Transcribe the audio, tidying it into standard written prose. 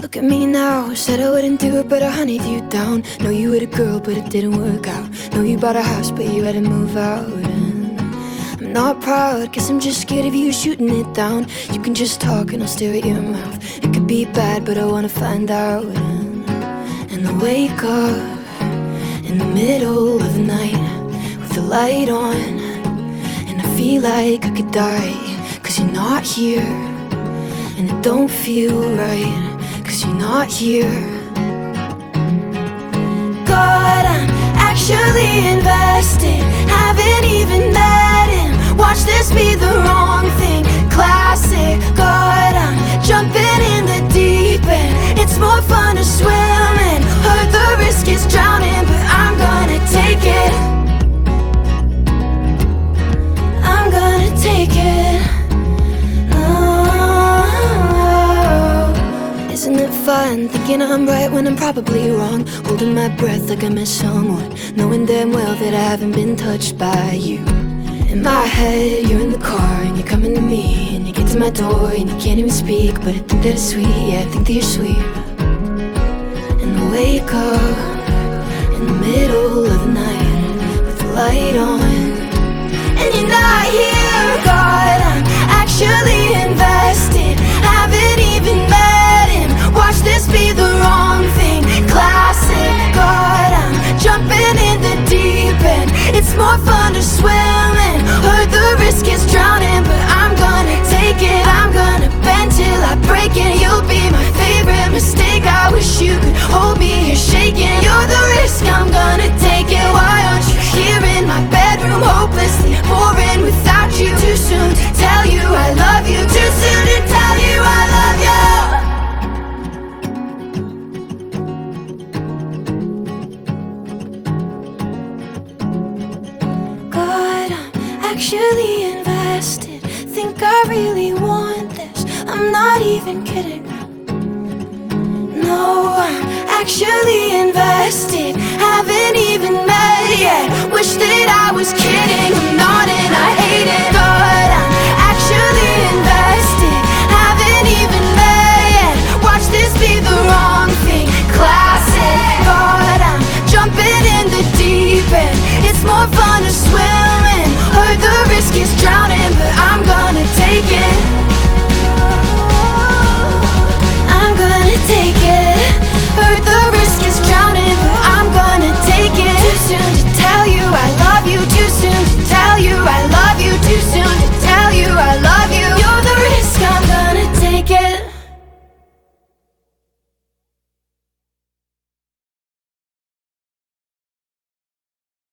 Look at me now, said I wouldn't do it, but I hunted you down. Know you were a girl, but it didn't work out. Know you bought a house, but you had to move out. And I'm not proud, guess I'm just scared of you shooting it down. You can just talk and I'll stare at your mouth. It could be bad, but I wanna find out. And I wake up in the middle of the night with the light on, and I feel like I could die, 'cause you're not here. And it don't feel right, 'cause you're not here. God, I'm actually invested, haven't even met him. Watch this be the wrong thing, classic. God, I'm jumping in the deep end. It's more fun to swim and heard the risk is drowning, but I'm gonna take it. I'm gonna take it. Isn't it fun thinking I'm right when I'm probably wrong? Holding my breath like I miss someone, knowing damn well that I haven't been touched by you. In my head, you're in the car and you're coming to me, and you get to my door and you can't even speak, but I think that it's sweet, yeah, I think that you're sweet. And I wake up in the middle of the night with the light on, and you're not here. God, I'm actually invested, haven't even met him. Watch this be the wrong thing, classic. God, I'm jumping in the deep end. It's more fun to swim and heard the risk is drowning, but I'm gonna take it. I'm gonna bend till I break it. You'll be my favorite mistake. I wish you could hold me here shaking. You're the risk, I'm gonna take it. Why aren't you here in my bedroom, hopelessly boring without you? Too soon to tell you I love you, too soon to tell you I love you. Actually invested, think I really want this. I'm not even kidding. No, I'm actually invested, haven't even met yet. Wish that I was kidding, I'm not and I hate it. God,